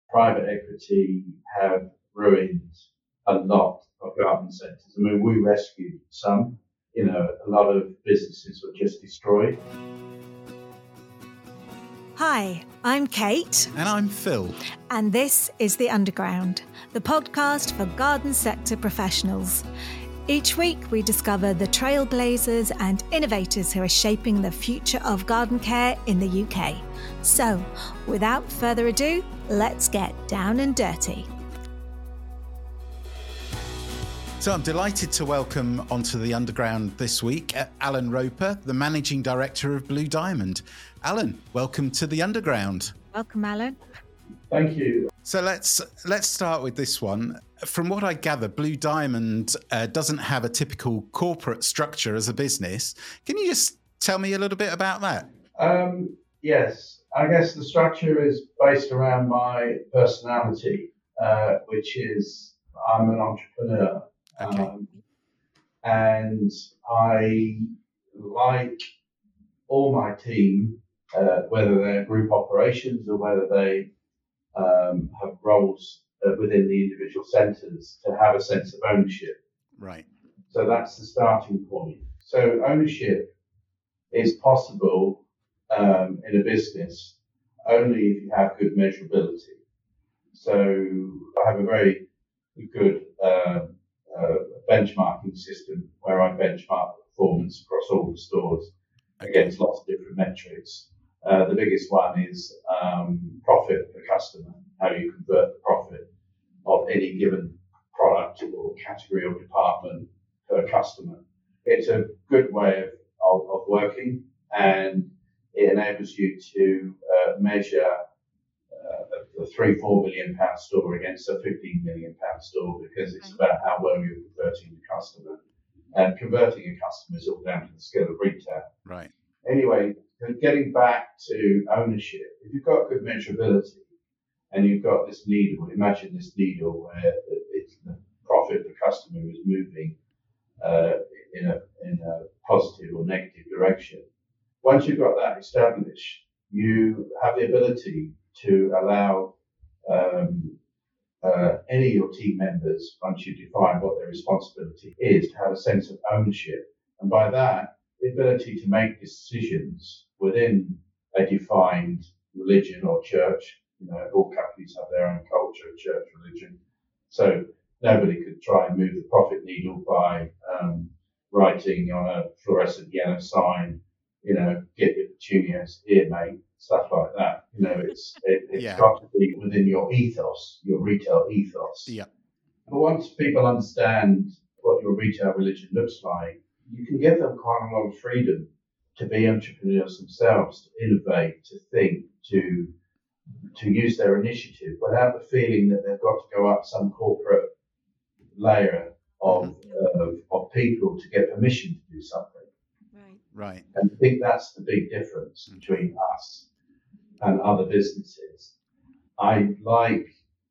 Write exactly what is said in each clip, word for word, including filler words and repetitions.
private equity have ruined a lot of garden centres. I mean, we rescued some. You know, a lot of businesses were just destroyed. Hi, I'm Kate. And I'm Phil. And this is The Underground, the podcast for garden sector professionals. Each week we discover the trailblazers and innovators who are shaping the future of garden care in the U K. So, without further ado, let's get down and dirty. So I'm delighted to welcome onto The Underground this week Alan Roper, the Managing Director of Blue Diamond. Alan, welcome to The Underground. Welcome, Alan. Thank you. So let's let's start with this one. From what I gather, Blue Diamond uh, doesn't have a typical corporate structure as a business. Can you just tell me a little bit about that? Um, yes, I guess the structure is based around my personality, uh, which is I'm an entrepreneur. Okay. Um, and I like all my team, uh, whether they're group operations or whether they um, have roles uh, within the individual centres, to have a sense of ownership. Right. So that's the starting point. So ownership is possible um, in a business only if you have good measurability. So I have a very good uh, uh, benchmarking system where I benchmark the performance across all the stores against lots of different metrics. Uh, the biggest one is um, profit per customer, how you convert the profit of any given product or category or department per customer. It's a good way of, of, of working, and it enables you to uh, measure uh, a three, four million pound store against a fifteen million pound store, because it's about how well you're converting the customer. And converting a customer is all down to the skill of retail. Right. Anyway, getting back to ownership, if you've got good measurability and you've got this needle, imagine this needle where it's the profit per customer is moving uh, in a in a positive or negative direction. Once you've got that established, you have the ability to allow um, uh, any of your team members, once you define what their responsibility is, to have a sense of ownership. And by that, the ability to make decisions within a defined religion or church. You know, all companies have their own culture, church, religion. So nobody could try and move the profit needle by um, writing on a fluorescent yellow sign, you know, get your petunias here, mate, stuff like that. You know, it's it, it's Yeah. got to be within your ethos, your retail ethos. Yeah. But once people understand what your retail religion looks like, you can give them quite a lot of freedom to be entrepreneurs themselves, to innovate, to think, to to use their initiative without the feeling that they've got to go up some corporate layer of of, of people to get permission to do something. Right. Right. And I think that's the big difference between us and other businesses. I like.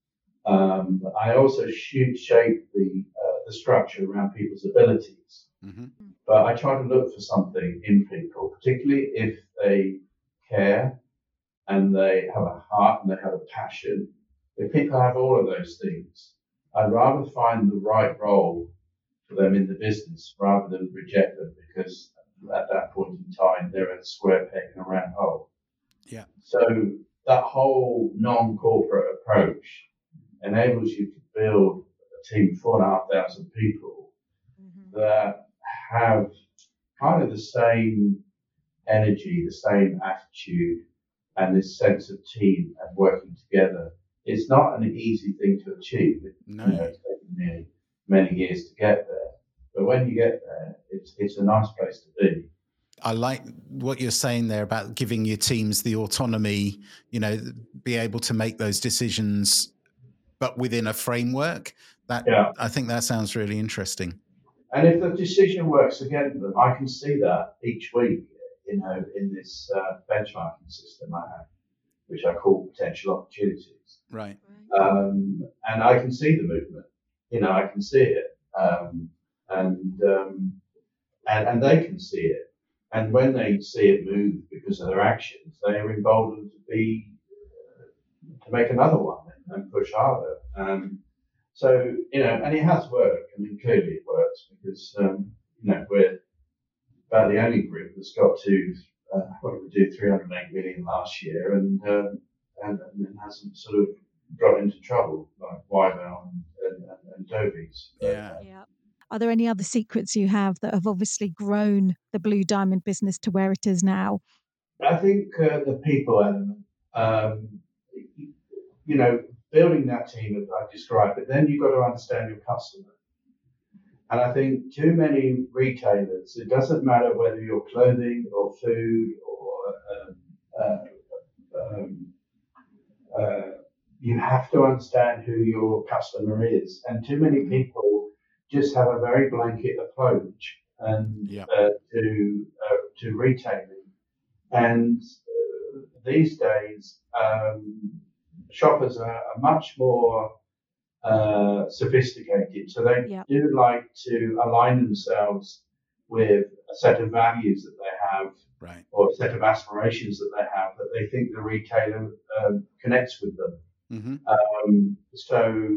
Um, I also shoot, shape the uh, the structure around people's abilities. Mm-hmm. But I try to look for something in people, particularly if they care and they have a heart and they have a passion. If people have all of those things, I'd rather find the right role for them in the business rather than reject them, because at that point in time, they're a square peg in a round hole. Yeah. So that whole non-corporate approach enables you to build a team of four and a half thousand people mm-hmm. that have kind of the same energy, the same attitude, and this sense of team and working together. It's not an easy thing to achieve. No. You know, it's taken me many years to get there. But when you get there, it's it's a nice place to be. I like what you're saying there about giving your teams the autonomy, you know, be able to make those decisions, but within a framework. That yeah. I think that sounds really interesting. And if the decision works against them, I can see that each week, you know, in this uh, benchmarking system I have, which I call potential opportunities. Right. Um, and I can see the movement. You know, I can see it. Um, and, um, and and they can see it. And when they see it move because of their actions, they are emboldened to be uh, to make another one. and push harder. Um, so, you know, and it has worked. I mean, clearly it works because, um, you know, we're about the only group that's got to, uh, what did we do, three hundred eight million last year and, um, and, and hasn't sort of got into trouble like Wyvale and, and, and Dovies. Yeah. Yeah. Are there any other secrets you have that have obviously grown the Blue Diamond business to where it is now? I think uh, the people element, um, you know, building that team as I described, but then you've got to understand your customer. And I think too many retailers, it doesn't matter whether you're clothing or food or um, uh, um, uh, you have to understand who your customer is. And too many people just have a very blanket approach and yeah. uh, to uh, to retailing. And uh, these days, um, shoppers are, are much more uh, sophisticated. So they yep. do like to align themselves with a set of values that they have, right. or a set of aspirations that they have that they think the retailer um, connects with them. Mm-hmm. Um, so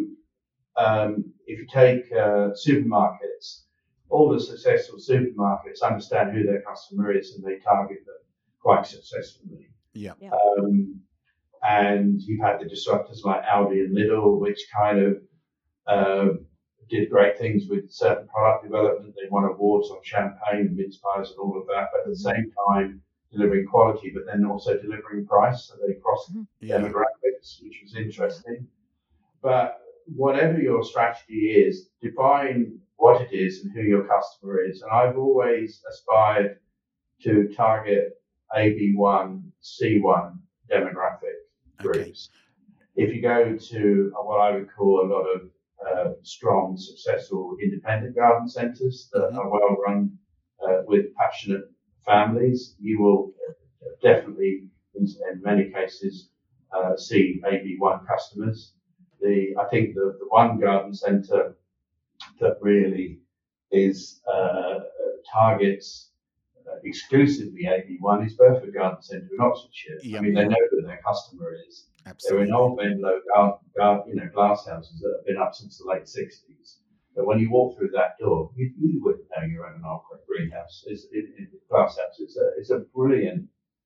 um, if you take uh, supermarkets, all the successful supermarkets understand who their customer is and they target them quite successfully. Yeah. yeah. Um, and you've had the disruptors like Aldi and Lidl, which kind of uh, did great things with certain product development. They won awards on champagne and mince pies and all of that, but at the same time delivering quality, but then also delivering price. So they crossed yeah. demographics, which was interesting. But whatever your strategy is, define what it is and who your customer is. And I've always aspired to target A B one, C one demographic groups. Okay. If you go to what I would call a lot of uh, strong, successful independent garden centres that mm-hmm. are well run uh, with passionate families, you will definitely, in, in many cases, uh, see A B one customers. The I think the, the one garden centre that really is uh, targets uh, exclusively A B one is Burford Garden Centre in Oxfordshire. Yep. I mean, they know who their customer is. Absolutely. They're in old Menlo garden, garden, you know, glass houses that have been up since the late sixties. But when you walk through that door, you, you wouldn't know you're in an old greenhouse. It's it, it, glass house. It's a it's a brilliant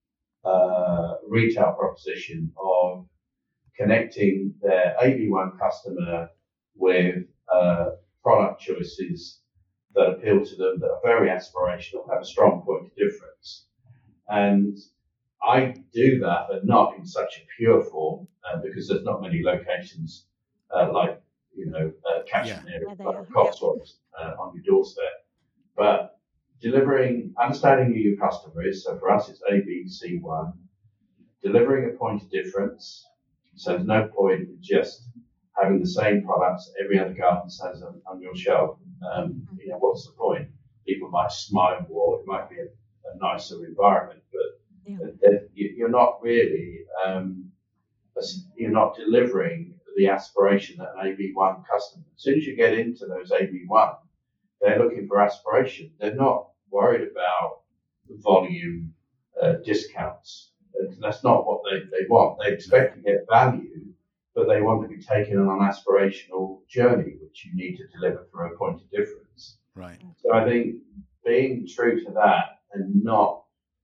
uh, retail proposition of connecting their A B one customer with uh, product choices that appeal to them, that are very aspirational, have a strong point of difference. And I do that, but not in such a pure form, uh, because there's not many locations uh, like, you know, uh, catchment yeah. areas yeah, like Cotswolds uh, on your doorstep. But delivering, understanding who your customer is, so for us it's A B C one, delivering a point of difference. So there's no point in just having the same products every other garden has on, on your shelf. Um, you know, what's the point? People might smile more, it might be a, a nicer environment, but yeah. you're not really, um, you're not delivering the aspiration that an A B one customer. As soon as you get into those A B one, they're looking for aspiration. They're not worried about volume uh, discounts. That's not what they, they want. They expect to get value, but they want to be taken on an aspirational journey, which you need to deliver through a point of difference. Right. So I think being true to that and not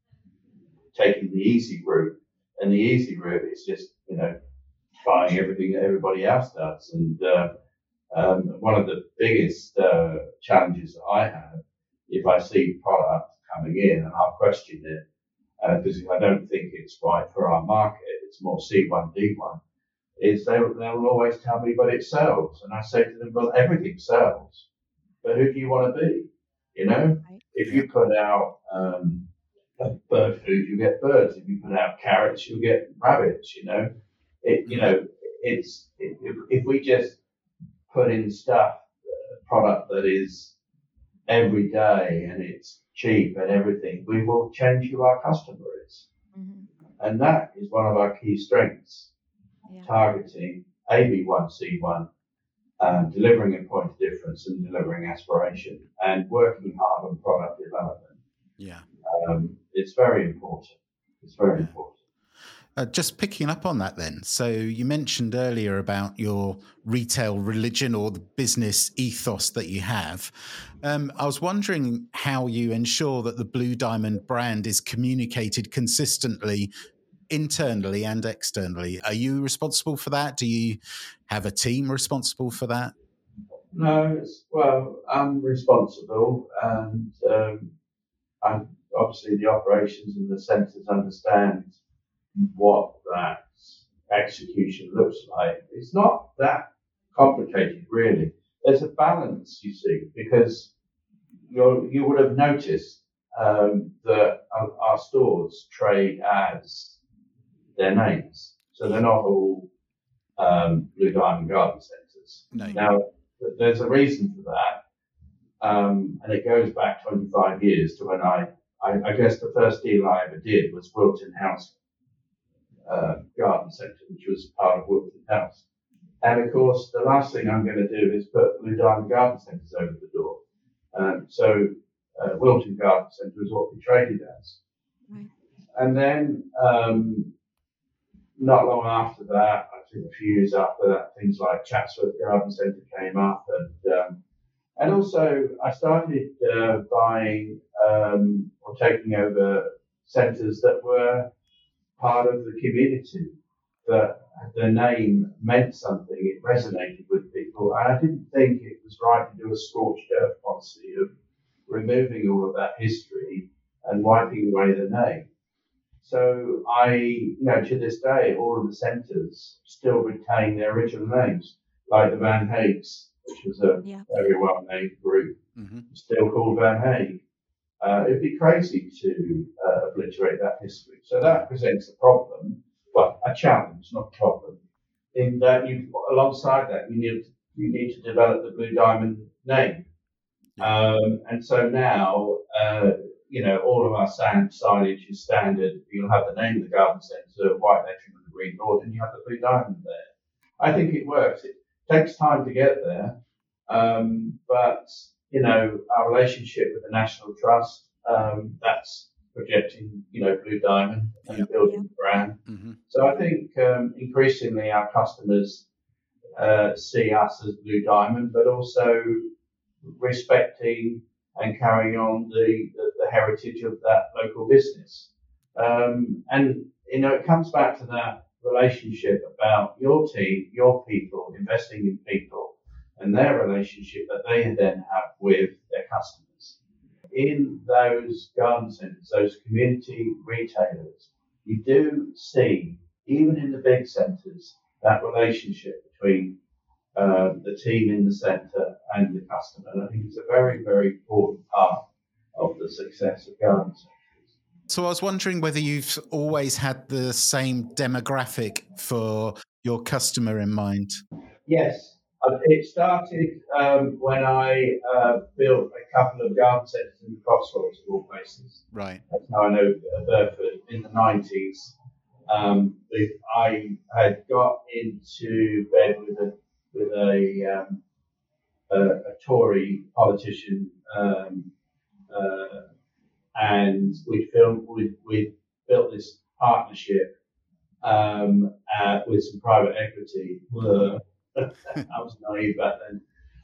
taking the easy route, and the easy route is just, you know, buying everything that everybody else does. And uh, um, one of the biggest uh, challenges that I have, if I see product coming in and I'll question it, because uh, if I don't think it's right for our market, it's more C one, D one, is they, they'll always tell me, but it sells. And I say to them, well, everything sells, but who do you want to be? You know, right. If you put out um, bird food, you get birds. If you put out carrots, you'll get rabbits, you know. It, you know, it's it, if, if we just put in stuff, uh, product that is every day and it's cheap and everything, we will change who our customer is. Mm-hmm. And that is one of our key strengths, yeah. Targeting A B one, C one, um, delivering a point of difference and delivering aspiration and working hard on product development. Yeah. Um, it's very important. It's very yeah. important. Uh, just picking up on that then. So you mentioned earlier about your retail religion or the business ethos that you have. Um, I was wondering how you ensure that the Blue Diamond brand is communicated consistently internally and externally. Are you responsible for that? Do you have a team responsible for that? No, it's, well, I'm responsible, and um, I'm obviously the operations and the centres understand what that execution looks like. It's not that complicated, really. There's a balance, you see, because you you would have noticed um, that our, our stores trade as their names, so they're not all um, Blue Diamond Garden Centres. No. Now, there's a reason for that, um, and it goes back twenty-five years to when I, I, I guess the first deal I ever did was Wilton House uh, Garden Centre, which was part of Wilton House. And of course, the last thing I'm going to do is put Blue Diamond Garden Centres over the door. Um, so uh, Wilton Garden Centre is what we traded as. Right. And then um, not long after that, I think a few years after that, things like Chatsworth Garden Centre came up, and um, and also I started uh, buying um, or taking over centres that were part of the community, that the name meant something, it resonated with people, and I didn't think it was right to do a scorched earth policy of removing all of that history and wiping away the name. So I, you know, to this day, all of the centres still retain their original names, like the Van Haags, which was a yeah. very well-named group, mm-hmm. still called Van Haag. Uh, it'd be crazy to uh, obliterate that history. So that presents a problem, well, a challenge, not a problem, in that you, alongside that, you need you need to develop the Blue Diamond name. Um, and so now, uh, you know, all of our sound signage is standard. You'll have the name of the garden centre, white lettering on the green board, and you have the Blue Diamond there. I think it works. It takes time to get there, um, but you know, our relationship with the National Trust, um, that's projecting, you know, Blue Diamond and yeah. building the brand. Mm-hmm. So I think um, increasingly our customers uh, see us as Blue Diamond, but also respecting and carrying on the, the, the heritage of that local business. Um, and, you know, it comes back to that relationship about your team, your people, investing in people, and their relationship that they then have with their customers. In those garden centres, those community retailers, you do see, even in the big centres, that relationship between uh, the team in the centre and the customer. And I think it's a very, very important part of the success of garden centres. So I was wondering whether you've always had the same demographic for your customer in mind. Yes. It started um, when I uh, built a couple of garden centres in the Cotswolds, of all places. Right. That's how I know Burford in the nineties. Um, I had got into bed with a with a um, a, a Tory politician, um, uh, and we filmed. We we built this partnership um, uh, with some private equity. Uh, I was naive back then.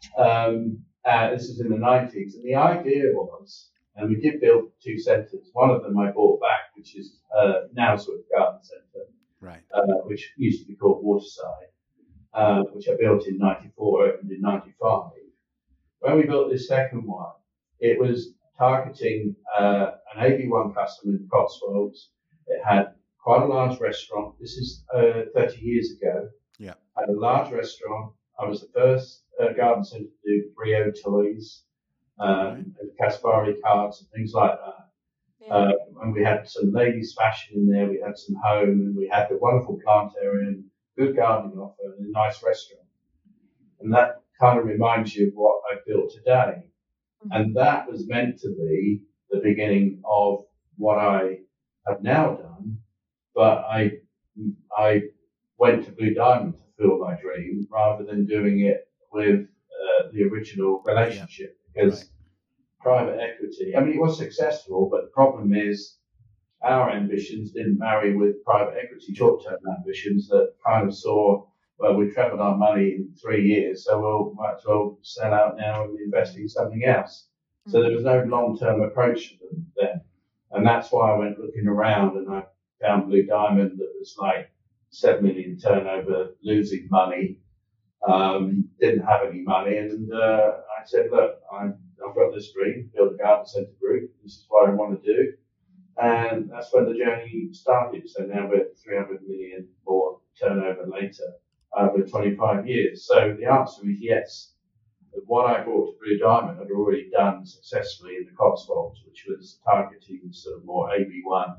Um, uh, this was in the nineties, and the idea was, and we did build two centres. One of them I bought back, which is uh, now sort of Garden Centre, right? Uh, which used to be called Waterside, uh, which I built in ninety-four, opened in ninety-five. When we built this second one, it was targeting uh, an A B one customer in the Cotswolds. It had quite a large restaurant. This is uh, thirty years ago. Yeah. I had a large restaurant. I was the first uh, garden centre to do Brio toys, um, right. and Caspari cards and things like that. Yeah. Uh, and we had some ladies' fashion in there. We had some home, and we had the wonderful plant area and good gardening offer and a nice restaurant. And that kind of reminds you of what I built today. Mm-hmm. And that was meant to be the beginning of what I have now done. But I, I. went to Blue Diamond to fulfill my dream rather than doing it with uh, the original relationship, yeah. because right. private equity, I mean, it was successful, but the problem is our ambitions didn't marry with private equity short-term ambitions that kind of saw, well, we've trebled our money in three years, so we'll might as well sell out now and invest in something else. So there was no long-term approach to them then. And that's why I went looking around and I found Blue Diamond that was like seven million turnover, losing money, um, didn't have any money. And uh, I said, look, I, I've got this dream, build a garden centre group. This is what I want to do. And that's when the journey started. So now we're three hundred million more turnover later over twenty-five years. So the answer is yes. What I brought to Blue Diamond, I'd already done successfully in the Cotswolds, which was targeting sort of more A B one,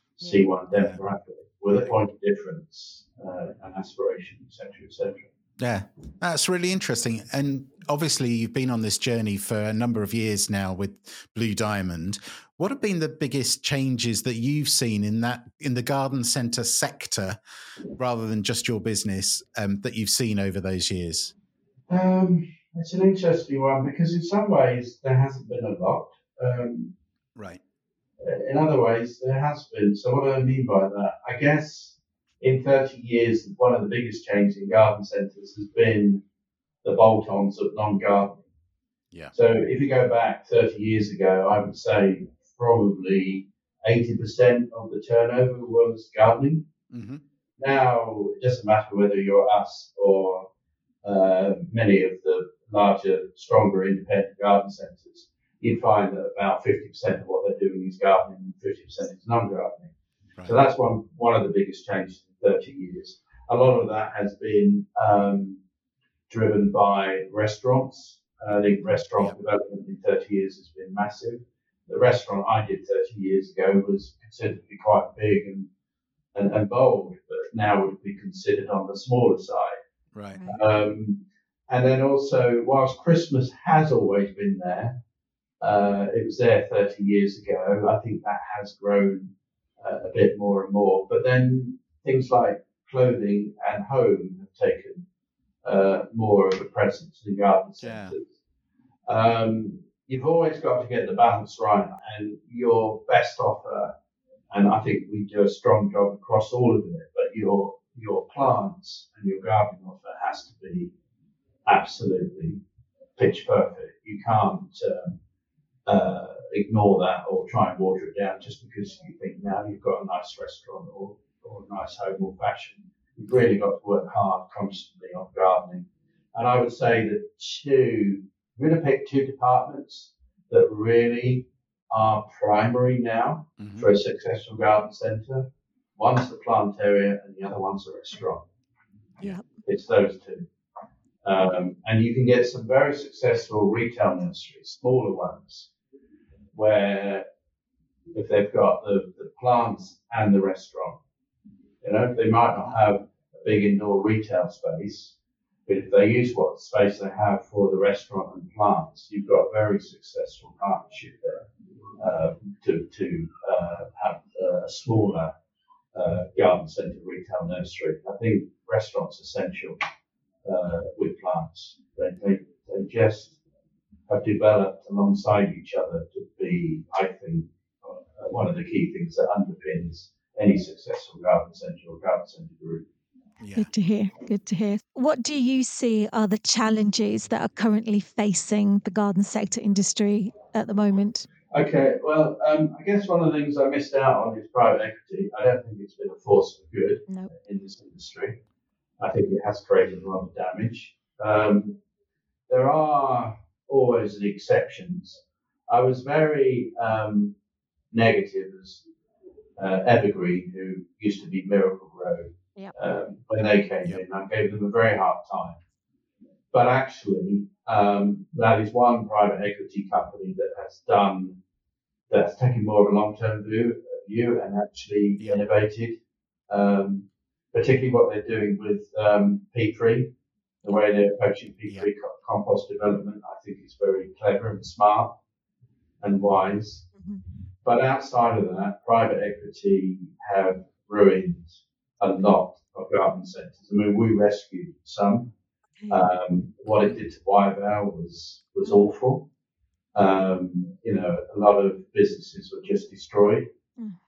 C one demographic with a point of difference uh, and aspiration, et cetera, et cetera. Yeah, that's really interesting. And obviously, you've been on this journey for a number of years now with Blue Diamond. What have been the biggest changes that you've seen in that in the garden centre sector, rather than just your business, um, that you've seen over those years? Um, it's an interesting one because in some ways there hasn't been a lot. Um, right. In other ways, there has been. So what do I mean by that? I guess in thirty years, one of the biggest changes in garden centres has been the bolt-ons of non-gardening. Yeah. So if you go back thirty years ago, I would say probably eighty percent of the turnover was gardening. Mm-hmm. Now, it doesn't matter whether you're us or uh, many of the larger, stronger independent garden centres, you'd find that about fifty percent of what they're doing is gardening and fifty percent is non-gardening. Right. So that's one one of the biggest changes in thirty years. A lot of that has been um, driven by restaurants. I think restaurant yeah. development in thirty years has been massive. The restaurant I did thirty years ago was considered to be quite big and, and, and bold, but now would be considered on the smaller side. Right. Um, and then also, whilst Christmas has always been there, uh, it was there thirty years ago. I think that has grown uh, a bit more and more. But then things like clothing and home have taken uh, more of a presence in garden centres. Yeah. Um, you've always got to get the balance right, and your best offer, and I think we do a strong job across all of it, but your your plants and your gardening offer has to be absolutely pitch perfect. You can't um, uh, ignore that or try and water it down just because you think now you've got a nice restaurant or, or a nice home or fashion. You've really got to work hard constantly on gardening. And I would say that two, we're going to pick two departments that really are primary now mm-hmm. for a successful garden centre. One's the plant area and the other one's the restaurant. Yeah, it's those two. Um, and you can get some very successful retail nurseries, smaller ones, where if they've got the, the plants and the restaurant, you know, they might not have a big indoor retail space, but if they use what space they have for the restaurant and plants, you've got a very successful partnership there uh, to, to uh, have a smaller uh, garden centre retail nursery. I think restaurants essential uh, with plants. They, they, they just have developed alongside each other to be, I think, uh, one of the key things that underpins any successful garden centre or garden centre group. Yeah. Good to hear. Good to hear. What do you see are the challenges that are currently facing the garden sector industry at the moment? Okay, well, um, I guess one of the things I missed out on is private equity. I don't think it's been a force for good no. in this industry. I think it has created a lot of damage. Um, there are always the exceptions. I was very um, negative as uh, Evergreen, who used to be Miracle Grow, yep. um, when they came yep. in. I gave them a very hard time. But actually, um, that is one private equity company that has done, that's taken more of a long-term view, view and actually yep. innovated, um, particularly what they're doing with um, peat-free, the way they're approaching peat-free yep. co- compost development, I think is very clever and smart and wise. Mm-hmm. But outside of that, private equity have ruined a lot of garden centres. I mean, we rescued some. Um, what it did to Wyvale was was awful. Um, you know, a lot of businesses were just destroyed. Mm.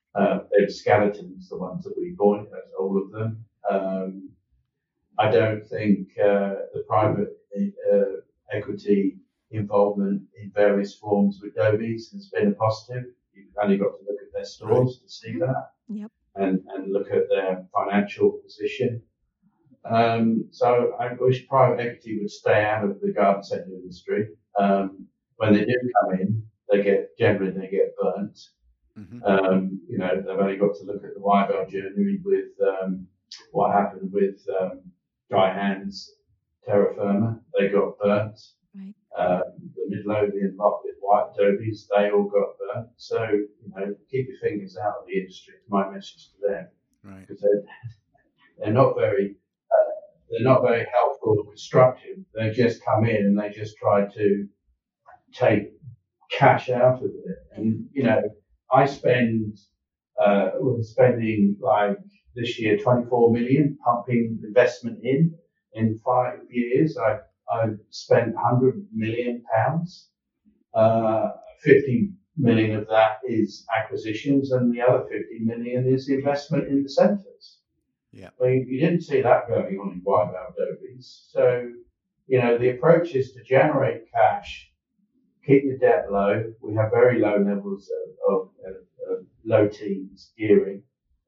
Uh, they were skeletons, the ones that we bought, that's all of them. Um, I don't think uh, the private uh, equity involvement in various forms with Dobie's has been a positive. You've only got to look at their stores right. to see that, yep. and, and look at their financial position. Um, so I wish private equity would stay out of the garden centre industry. Um, when they do come in, they get generally they get burnt. Mm-hmm. Um, you know, they've only got to look at the Wyvale journey with um, what happened with um, Dry Hands, Terra Firma. They got burnt. Right. Um, the Midlothian lot with White Dobie's, they all got burnt. So, you know, keep your fingers out of the industry. It's my message to them. Right. Because they're, they're not very uh, they're not very helpful or constructive. They just come in and they just try to take cash out of it. And, you know, I spend, uh, was spending like this year twenty-four million pumping investment in. In five years, I I spent one hundred million pounds. Uh, fifty million of that is acquisitions, and the other fifty million is investment in the centres. Yeah. Well, you, you didn't see that going on in Wyvale Dobie's. So, you know, the approach is to generate cash. Keep your debt low. We have very low levels of, of, of, of low teens gearing,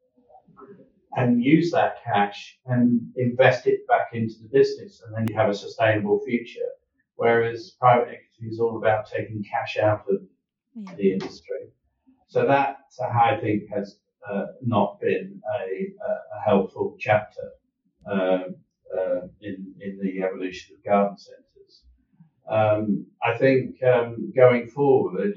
and use that cash and invest it back into the business, and then you have a sustainable future. Whereas private equity is all about taking cash out of yeah. the industry. So that, I think, has uh, not been a, a helpful chapter uh, uh, in in the evolution of garden centres. Um, I think um, going forward,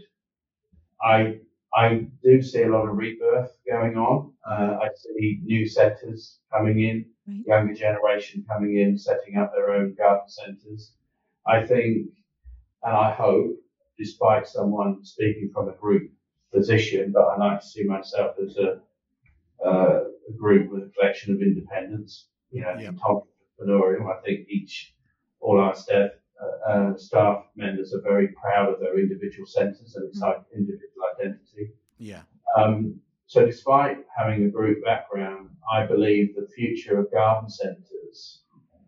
I I do see a lot of rebirth going on. Uh, I see new centres coming in, right. younger generation coming in, setting up their own garden centres. I think, and I hope, despite someone speaking from a group position, but I like to see myself as a, uh, a group with a collection of independents, you know, yep. entrepreneurial. I think each, all our staff, Uh, uh, staff members are very proud of their individual centres and its mm. individual identity. Yeah. Um, so despite having a group background, I believe the future of garden centres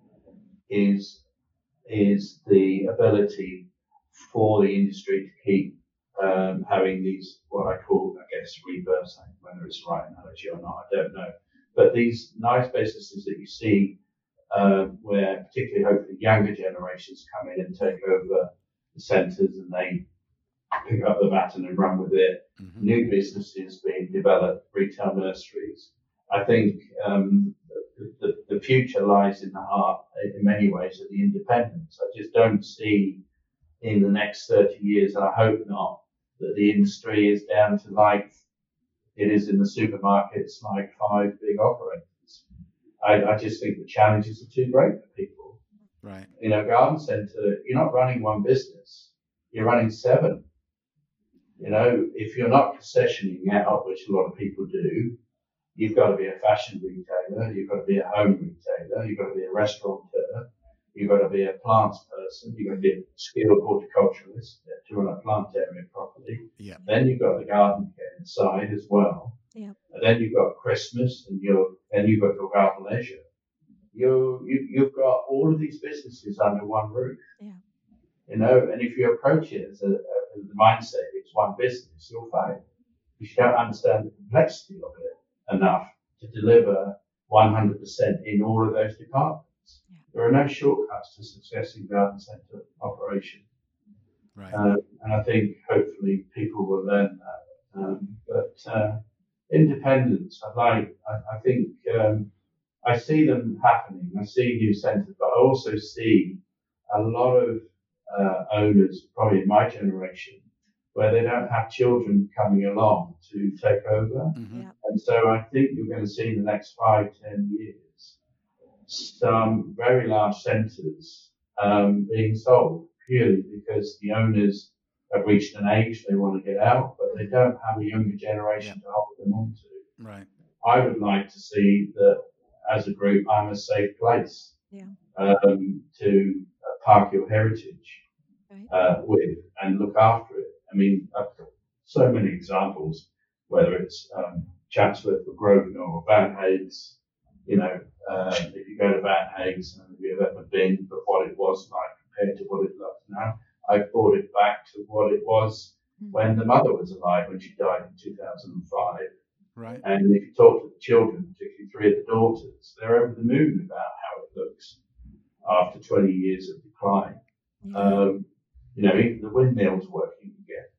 is is the ability for the industry to keep um, having these, what I call, I guess, rebirths, whether it's the right analogy or not, I don't know. But these nice businesses that you see Uh, where particularly hopefully younger generations come in and take over the centres and they pick up the baton and run with it. Mm-hmm. New businesses being developed, retail nurseries. I think um, the, the, the future lies in the heart, in many ways, of the independents. I just don't see in the next thirty years, and I hope not, that the industry is down to like it is in the supermarkets, like five big operators. I, I just think the challenges are too great for people. Right. You know, garden centre, you're not running one business. You're running seven. You know, if you're not concessioning out, which a lot of people do, you've got to be a fashion retailer, you've got to be a home retailer, you've got to be a restaurateur, you've got to be a plants person, you've got to be a skilled horticulturalist to run a plant area properly. Yeah. Then you've got the garden care side as well. Yeah. And then you've got Christmas, and you're, and you've got your garden leisure. You, you, you've got all of these businesses under one roof. Yeah. You know, and if you approach it as a, as the mindset, it's one business, you'll fail. If you don't understand the complexity of it enough to deliver one hundred percent in all of those departments. Yeah. There are no shortcuts to success in garden centre operation. Right. Uh, and I think hopefully people will learn that. Um, but, uh, independence, I like, I, I think, um, I see them happening. I see new centres, but I also see a lot of uh, owners, probably in my generation, where they don't have children coming along to take over. Mm-hmm. Yeah. And so I think you're going to see in the next five, ten years, some very large centres um, being sold purely because the owners have reached an age they want to get out, but they don't have a younger generation yeah. to hold them on to. Right. I would like to see that as a group, I'm a safe place yeah. um, to uh, park your heritage right. uh, with and look after it. I mean, I've got so many examples. whether it's um, Chatsworth or Grosvenor or Van Hayes. You know, um, if you go to Van Hayes, and if you've ever been, but what it was like compared to what it looks now, I brought it back to what it was when the mother was alive, when she died in two thousand five. Right. And if you talk to the children, particularly three of the daughters, they're over the moon about how it looks after twenty years of decline. Mm-hmm. Um, you know, even the windmill's working again.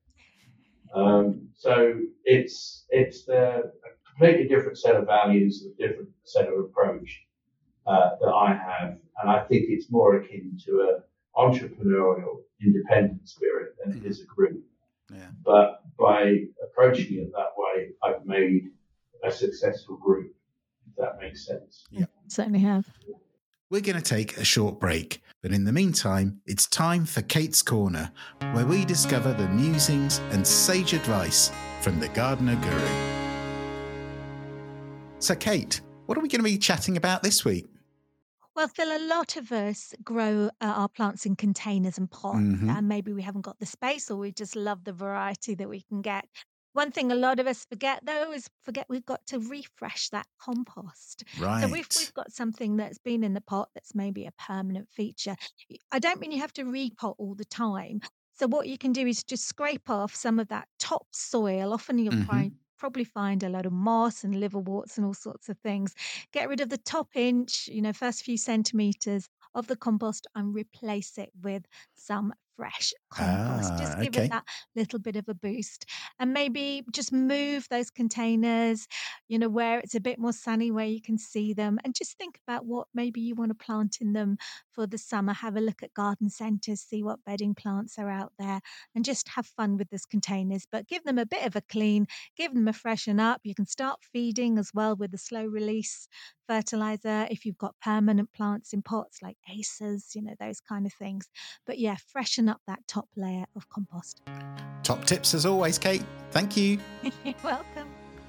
Um, so it's it's the, a completely different set of values, a different set of approach uh, that I have, and I think it's more akin to an entrepreneurial, independent spirit than it is a group. Yeah. But by approaching it that way, I've made a successful group, if that makes sense. Yeah, certainly have. We're going to take a short break, but in the meantime, it's time for Kate's Corner, where we discover the musings and sage advice from the Gardener Guru. So, Kate, what are we going to be chatting about this week? Well, Phil, a lot of us grow uh, our plants in containers and pots, mm-hmm. and maybe we haven't got the space, or we just love the variety that we can get. One thing a lot of us forget, though, is forget we've got to refresh that compost. Right. So if we've got something that's been in the pot that's maybe a permanent feature, I don't mean you have to repot all the time. So what you can do is just scrape off some of that top soil. Often you'll mm-hmm. find probably find a lot of moss and liverworts and all sorts of things. Get rid of the top inch, you know, first few centimetres of the compost and replace it with some fresh compost. Ah, just give okay. it that little bit of a boost. And maybe just move those containers, you know, where it's a bit more sunny, where you can see them. And just think about what maybe you want to plant in them for the summer. Have a look at garden centres, see what bedding plants are out there, and just have fun with these containers. But give them a bit of a clean, give them a freshen up. You can start feeding as well with the slow release fertilizer if you've got permanent plants in pots like acers, you know, those kind of things. But yeah, freshen up that top layer of compost. Top tips as always, Kate. Thank you. You're welcome.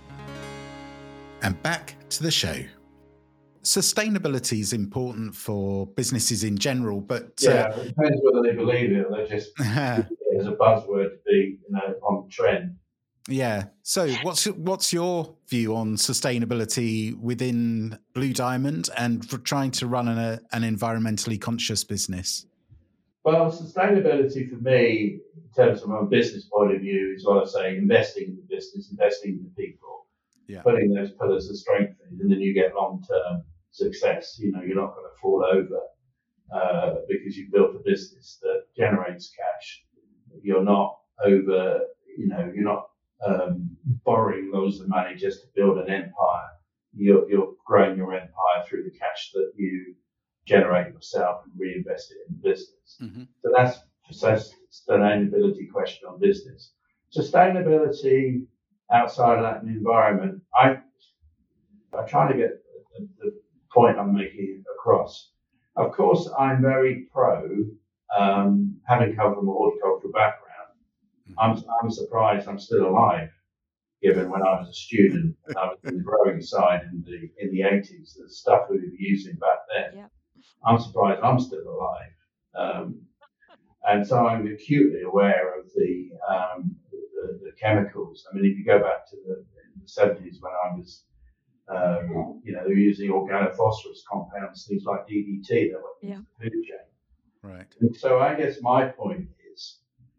And back to the show. Sustainability is important for businesses in general, but yeah, uh, it depends whether they believe it or they just as a buzzword to be, you know, on trend. Yeah. So what's what's your view on sustainability within Blue Diamond and for trying to run an, an environmentally conscious business? Well, sustainability for me, in terms of my business point of view, is what I say, investing in the business, investing in the people, yeah. putting those pillars of strength in, and then you get long-term success. You know, you're not going to fall over uh, because you've built a business that generates cash. You're not over, you know, you're not Um, borrowing loads of money just to build an empire. You're, you're growing your empire through the cash that you generate yourself and reinvest it in the business. Mm-hmm. So that's a sustainability question on business. Sustainability outside of that environment, I, I'm trying to get the, the point I'm making across. Of course, I'm very pro, um, having come from a horticultural background, I'm, I'm surprised I'm still alive, given when I was a student and I was in the growing side in the in the eighties, the stuff we were using back then. Yep. I'm surprised I'm still alive. Um, and so I'm acutely aware of the, um, the the chemicals. I mean, if you go back to the, the seventies when I was, um, you know, they were using organophosphorus compounds, things like D D T that were in the food chain. Right. And so I guess my point is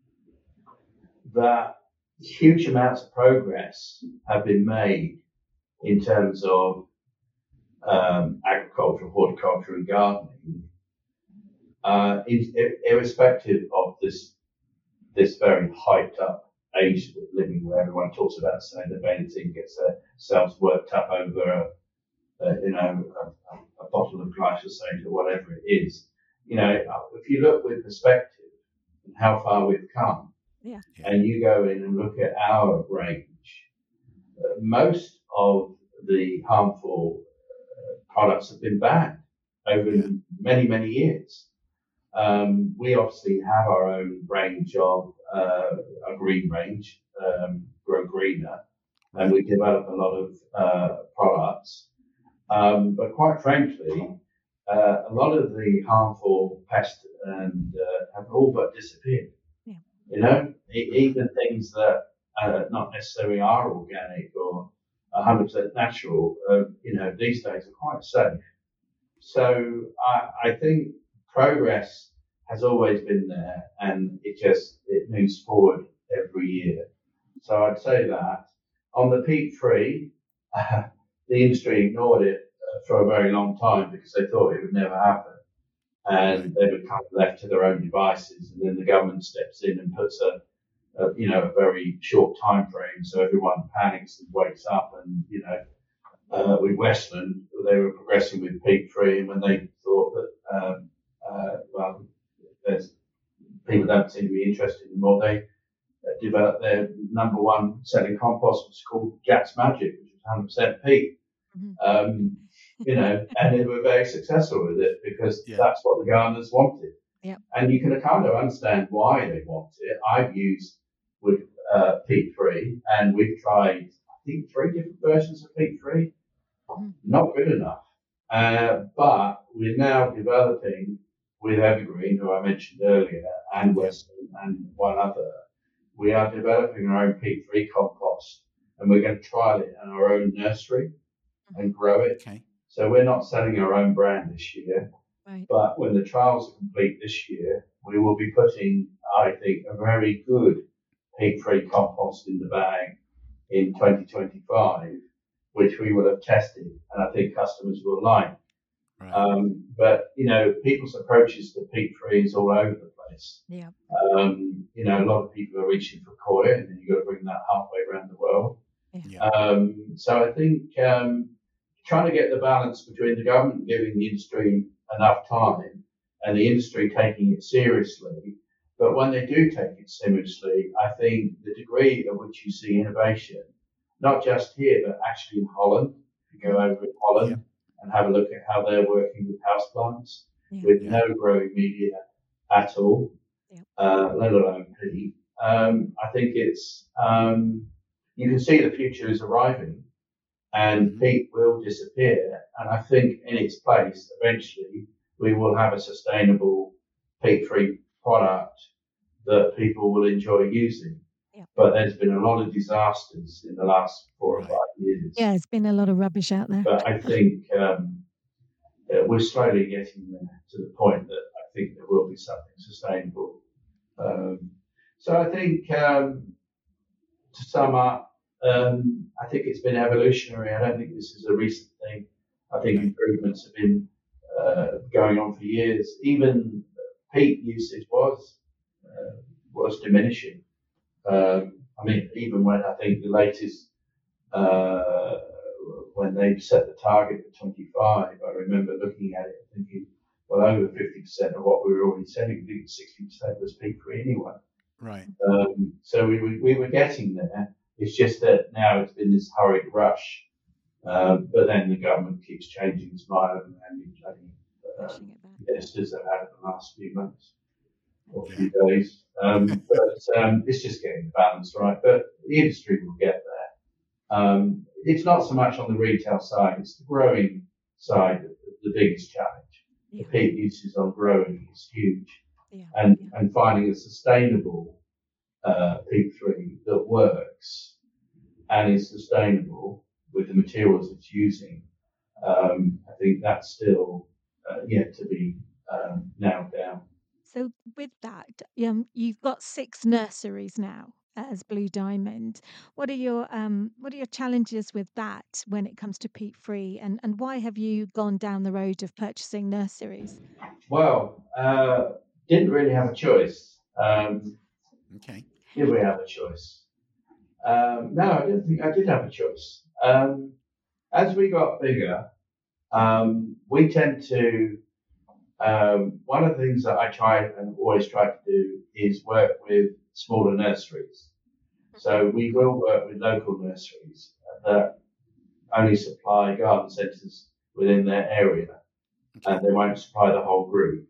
that huge amounts of progress have been made in terms of um, agriculture, horticulture, and gardening, uh, in, irrespective of this this very hyped up age that we're living, where everyone talks about sustainability and gets themselves worked up over a, a you know a, a bottle of glyphosate or whatever it is. You know, if you look with perspective and how far we've come. Yeah. And you go in and look at our range, uh, most of the harmful uh, products have been banned over yeah. many, many years. Um, we obviously have our own range of uh, a green range, um, Grow Greener, and we develop a lot of uh, products. Um, but quite frankly, uh, a lot of the harmful pests and uh, have all but disappeared. You know, even things that uh, not necessarily are organic or one hundred percent natural, uh, you know, these days are quite safe. So I, I think progress has always been there, and it just it moves forward every year. So I'd say that on the peat-free, uh, the industry ignored it uh, for a very long time because they thought it would never happen, and they were kind of left to their own devices. And then the government steps in and puts a, a you know a very short time frame, so everyone panics and wakes up. And you know, uh, with Westland, they were progressing with peat-free, and when they thought that um, uh, well, there's people don't seem to be interested anymore, they developed their number one selling compost, which is called Jack's Magic, which is one hundred percent peat. Mm-hmm. Um, you know, and they were very successful with it because yeah. that's what the gardeners wanted. Yeah. And you can kind of understand why they want it. I've used with uh, peat-free, and we've tried, I think, three different versions of peat-free. Mm-hmm. Not good enough. Uh, but we're now developing with Evergreen, who I mentioned earlier, and Western and one other. We are developing our own peat-free compost, and we're going to trial it in our own nursery and grow it. Okay. So we're not selling our own brand this year, right. but when the trials are complete this year, we will be putting, I think, a very good peat-free compost in the bag in twenty twenty-five, which we will have tested, and I think customers will like. Right. Um, but, you know, people's approaches to peat-free is all over the place. Yeah. Um, you know, a lot of people are reaching for coir, and then you've got to bring that halfway around the world. Yeah. Um, so I think um, trying to get the balance between the government giving the industry enough time and the industry taking it seriously. But when they do take it seriously, I think the degree at which you see innovation, not just here, but actually in Holland, if you go over in Holland yeah. and have a look at how they're working with houseplants, yeah. with yeah. no growing media at all, yeah. uh, let alone peat. Um, I think it's, um, you can see the future is arriving, and mm-hmm. peat will disappear. And I think in its place, eventually, we will have a sustainable peat-free product that people will enjoy using. Yeah. But there's been a lot of disasters in the last four or five years. Yeah, there's been a lot of rubbish out there. But I think um, uh, we're slowly getting there to the point that I think there will be something sustainable. Um, so I think, um, to sum up, um, I think it's been evolutionary. I don't think this is a recent thing. I think improvements have been uh, going on for years. Even peat usage was uh, was diminishing. Um, I mean, even when I think the latest, uh, when they set the target for twenty-five, I remember looking at it and thinking, well, over fifty percent of what we were already selling, I think sixty percent was peat-free anyway. Right. Um, so we were, we were getting there. It's just that now it's been this hurried rush. Um, but then the government keeps changing its mind, and the bloody uh, ministers have had it the last few months or a few days. Um, but um, it's just getting the balance right. But the industry will get there. Um, it's not so much on the retail side; it's the growing side of the biggest challenge. Yeah. The peat uses on growing is huge, yeah. and yeah. and finding a sustainable uh, peat-free that works and is sustainable with the materials it's using. Um, I think that's still uh, yet to be um, nailed down. So with that, um, you've got six nurseries now as Blue Diamond. What are your um, what are your challenges with that when it comes to peat free, and, and why have you gone down the road of purchasing nurseries? Well, uh, didn't really have a choice. Um, okay. Did we have a choice? Um, no, I didn't think I did have a choice. Um, as we got bigger, um, we tend to. Um, one of the things that I try and always try to do is work with smaller nurseries. So we will work with local nurseries that only supply garden centres within their area, and they won't supply the whole group.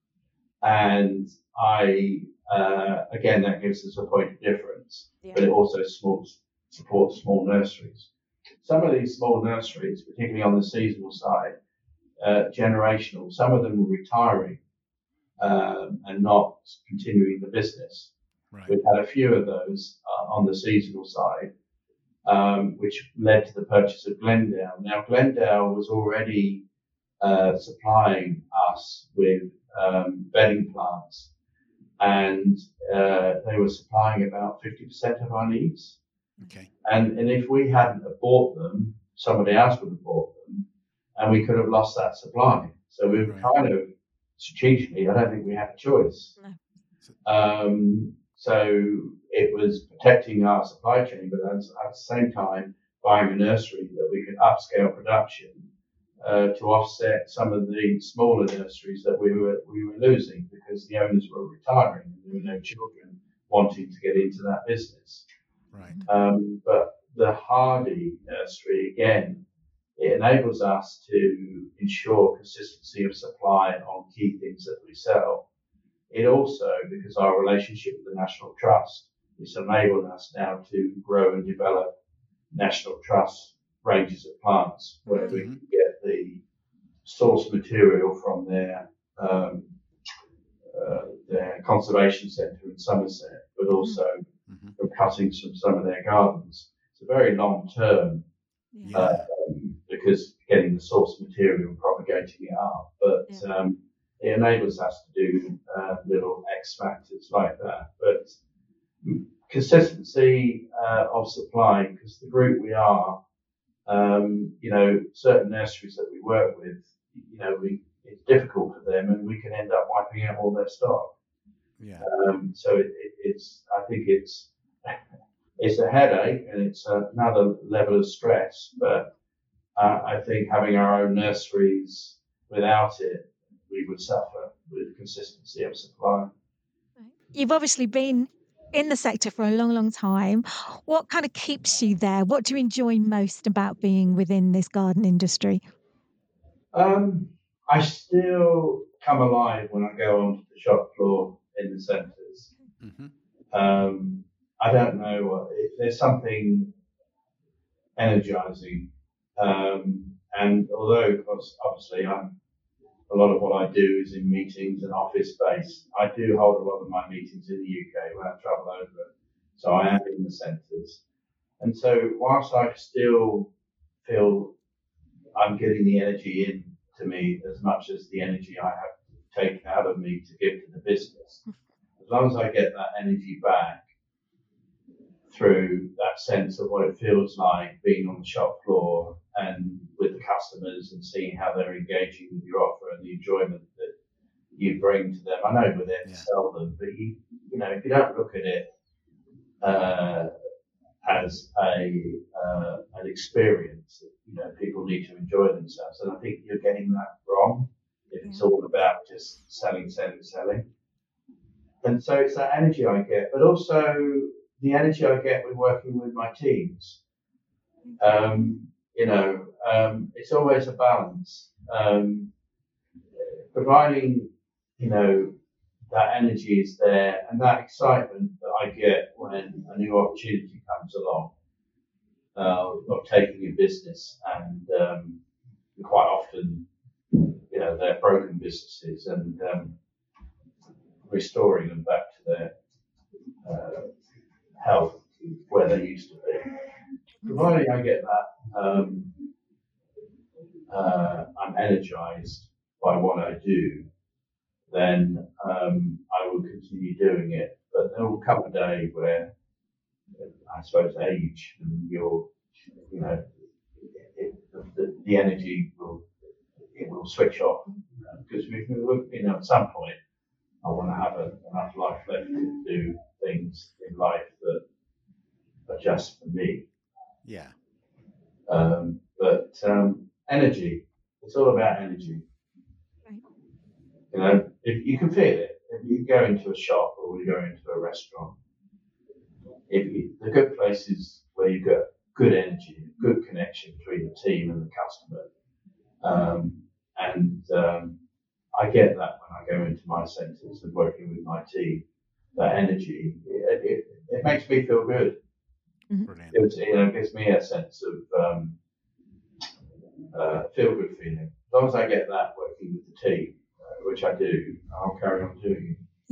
And I, uh, again, that gives us a point of difference, yeah. but it also small, supports small nurseries. Some of these small nurseries, particularly on the seasonal side, Uh, generational. Some of them are retiring um, and not continuing the business. Right. We've had a few of those uh, on the seasonal side, um, which led to the purchase of Glendale. Now, Glendale was already uh, supplying us with um, bedding plants, and uh, they were supplying about fifty percent of our needs. Okay. And, and if we hadn't have bought them, somebody else would have bought them, and we could have lost that supply. So we were Right. kind of strategically, I don't think we had a choice. No. Um, so it was protecting our supply chain, but at, at the same time buying a nursery that we could upscale production uh, to offset some of the smaller nurseries that we were we were losing because the owners were retiring and there were no children wanting to get into that business. Right. Um, but the Hardy nursery, again, it enables us to ensure consistency of supply on key things that we sell. It also, because our relationship with the National Trust, it's enabled us now to grow and develop National Trust ranges of plants where we can get the source material from their um, uh, their conservation centre in Somerset, but also Mm-hmm. from cuttings from some of their gardens. It's a very long term Yeah. uh, um, because getting the source material and propagating it up, but Yeah. um, it enables us to do uh, little X factors like that. But consistency uh, of supply, because the group we are, um, you know, certain nurseries that we work with, you know, we it's difficult for them, and we can end up wiping out all their stock. Yeah. Um, so it, it, it's, I think it's, it's a headache and it's another level of stress. But uh, I think having our own nurseries without it, we would suffer with consistency of supply. You've obviously been in the sector for a long, long time. What kind of keeps you there? What do you enjoy most about being within this garden industry? Um, I still come alive when I go onto the shop floor in the centres. Mm-hmm. Um, I don't know, there's something energising. Um, and although obviously I'm, a lot of what I do is in meetings and office space, I do hold a lot of my meetings in the U K when I travel over. So I am in the centres. And so whilst I still feel I'm getting the energy in to me as much as the energy I have taken out of me to give to the business, as long as I get that energy back through that sense of what it feels like being on the shop floor and with the customers and seeing how they're engaging with your offer and the enjoyment that you bring to them. I know we're there to Yeah. sell them, but you, you know, if you don't look at it uh, as a uh, an experience, you know, people need to enjoy themselves, and I think you're getting that wrong if it's all about just selling, selling, selling. And so it's that energy I get, but also the energy I get with working with my teams. Um, you know, um, it's always a balance. Um, providing, you know, that energy is there and that excitement that I get when a new opportunity comes along uh, of taking a business and um, quite often, you know, they're broken businesses and um, restoring them back to their uh, health where they used to be. Providing I get that, um, uh, I'm energized by what I do, then um, I will continue doing it. But there will come a day where, I suppose, age and your, you know, it, the, the energy will it will switch off because we, you know, at some point I want to have a, enough life left to do things in life that are just for me. Yeah. Um, but um, energy, it's all about energy. Right. You know, if you can feel it. If you go into a shop or you go into a restaurant, if you, the good places where you get good energy, good connection between the team and the customer, um, and um, I get that when I go into my centres and working with my team. That energy, it, it, it makes me feel good. Brilliant. It, you know, gives me a sense of um, uh, feel-good feeling. As long as I get that working with the team, uh, which I do, I'll carry on doing it.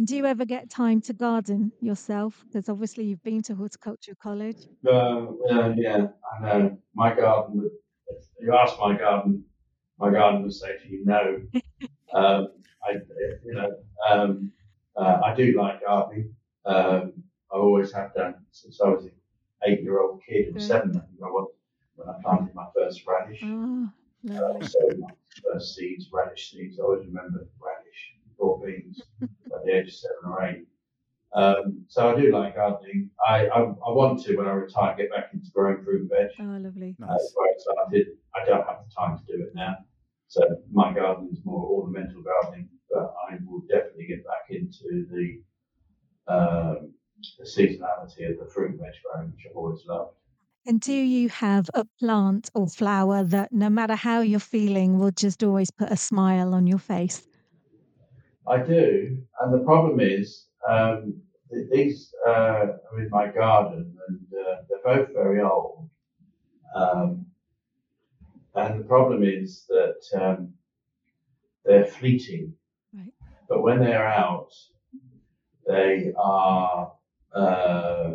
Do you ever get time to garden yourself? Because obviously you've been to horticulture college. Uh, uh, yeah, I know. My garden would, if you ask my garden, my garden would say to you, no. um, I, you know, um, uh, I do like gardening. Um, I always have done since I was an eight-year-old kid, or Good. seven, I think I was, when I planted my first radish. Oh, Uh, lovely. so my first seeds, radish seeds, I always remember radish, raw beans at the age of seven or eight. Um, so I do like gardening. I, I I want to, when I retire, get back into growing fruit and veg. Oh, lovely. Uh, That's where I started. I don't have the time to do it now. So my garden is more ornamental gardening, but I will definitely get back into the, um, the seasonality of the fruit and veg growing, which I've always loved. And do you have a plant or flower that no matter how you're feeling will just always put a smile on your face? I do, and the problem is um, th- these uh, are in my garden, and uh, they're both very old. Um, and the problem is that um, they're fleeting. Right. But when they're out, they are uh,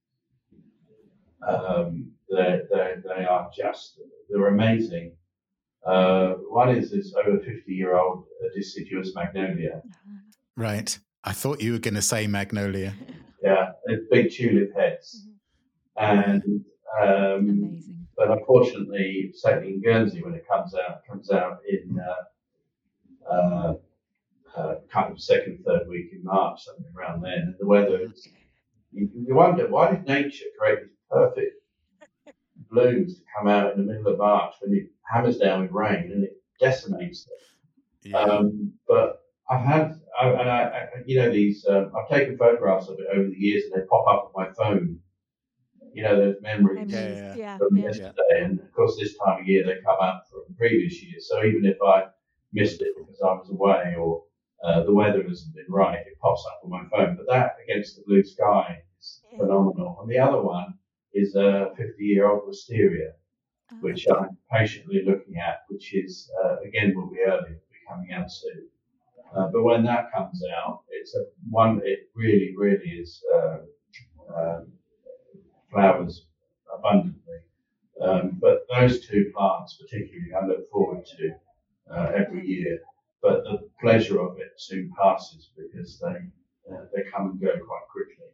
um, they they they are just they're amazing. Uh, one is this over fifty year old uh, deciduous magnolia. Right. I thought you were going to say magnolia. Yeah, it's big tulip heads. And um, Amazing. but unfortunately, certainly in Guernsey, when it comes out, it comes out in uh, uh, uh, kind of second, third week in March, something around then. And the weather is, you, you wonder, why did nature create these perfect blooms to come out in the middle of March when it hammers down with rain and it decimates them? Yeah. Um, but I've had, I, and I, I, you know, these, um, I've taken photographs of it over the years and they pop up on my phone. You know, those memories Yeah, yeah, yeah. from yeah. yesterday. And of course, this time of year they come up from previous years. So even if I missed it because I was away or uh, the weather hasn't been right, it pops up on my phone. But that against the blue sky is Yeah. phenomenal. And the other one is a fifty year old wisteria, Oh, which I'm patiently looking at, which is, uh, again, will be early, will be coming out soon. Uh, but when that comes out, it's a one, it really, really is, uh, um, flowers abundantly. Um, but those two plants particularly, I look forward to, uh, every year. But the pleasure of it soon passes because they, uh, they come and go quite quickly.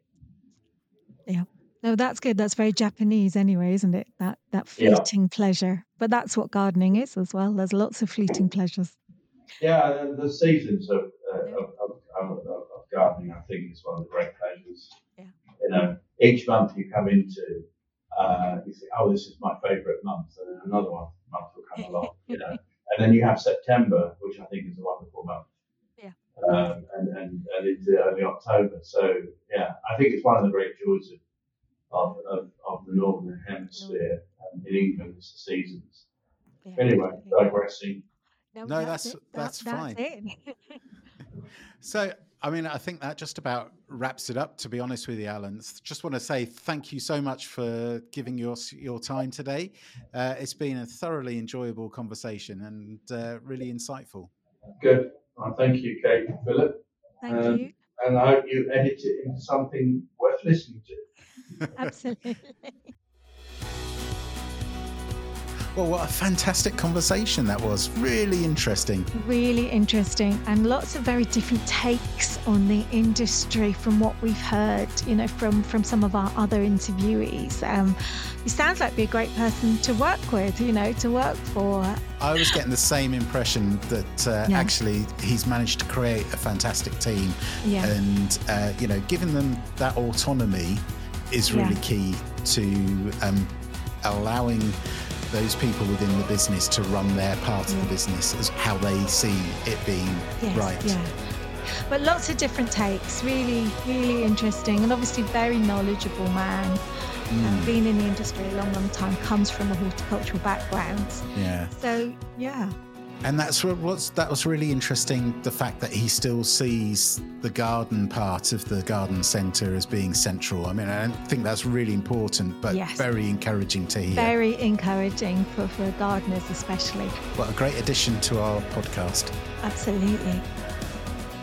No, that's good. That's very Japanese anyway, isn't it? That that Yeah. fleeting pleasure. But that's what gardening is as well. There's lots of fleeting pleasures. Yeah, the, the seasons of, uh, Yeah. of, of, of, of gardening, I think, is one of the great pleasures. Yeah. You know, each month you come into, uh, you think, oh, this is my favourite month, and then another one month will come along, you know. And then you have September, which I think is a wonderful month. Yeah. Um, and, and, and into early October. So, yeah, I think it's one of the great joys of of, of, of the Northern Hemisphere. Um, in England, it's the seasons. Yeah, Anyway, definitely. digressing. No, that's- it. that's That- fine. it. So, I mean, I think that just about wraps it up, to be honest with you, Alan. Just want to say thank you so much for giving your your time today. Uh, it's been a thoroughly enjoyable conversation and uh, really insightful. Good. Well, thank you, Kate and Philip. Thank Um, you. And I hope you edit it into something worth listening to. Absolutely. Well, what a fantastic conversation that was. Really interesting. Really interesting, and lots of very different takes on the industry from what we've heard, you know, from, from some of our other interviewees. Um, he sounds like be a great person to work with, you know, to work for. I was getting the same impression that uh, Yeah. actually he's managed to create a fantastic team. Yeah. And, uh, you know, giving them that autonomy is really Yeah. key to um, allowing those people within the business to run their part of the business as how they see it being Yes, right. yeah. But lots of different takes, really, really interesting, and obviously very knowledgeable man. Um, been in the industry a long, long time, comes from a horticultural background. Yeah. So, yeah. And that's what what's that was really interesting, the fact that he still sees the garden part of the garden centre as being central. I mean, I think that's really important, but Yes. very encouraging to hear. Very encouraging for, for gardeners especially. What a great addition to our podcast. Absolutely.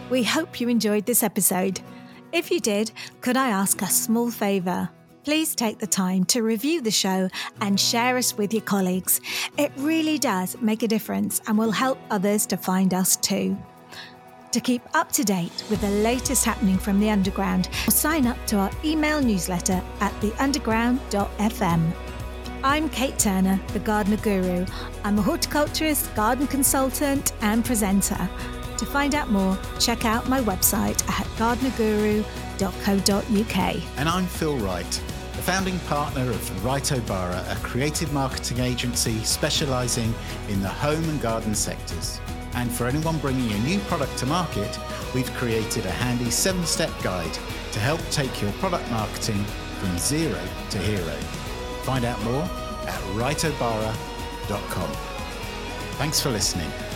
We hope you enjoyed this episode. If you did, could I ask a small favour? Please take the time to review the show and share us with your colleagues. It really does make a difference and will help others to find us too. To keep up to date with the latest happening from the Underground, sign up to our email newsletter at the underground dot f m. I'm Kate Turner, the Gardener Guru. I'm a horticulturist, garden consultant and presenter. To find out more, check out my website at gardener guru dot co dot u k. And I'm Phil Wright, the founding partner of Wright O'Bara, a creative marketing agency specialising in the home and garden sectors. And for anyone bringing a new product to market, we've created a handy seven-step guide to help take your product marketing from zero to hero. Find out more at wright o'bara dot com. Thanks for listening.